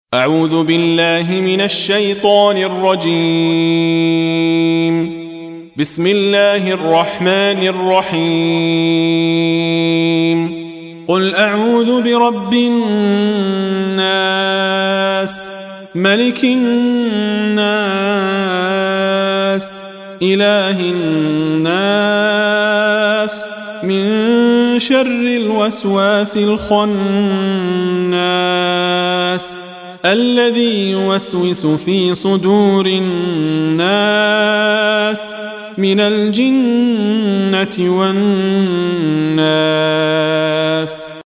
أعوذ بالله من الشيطان الرجيم. بسم الله الرحمن الرحيم. قل أعوذ برب الناس ملك الناس إله الناس من شر الوسواس الخناس الذي يوسوس في صدور الناس من الجنة والناس.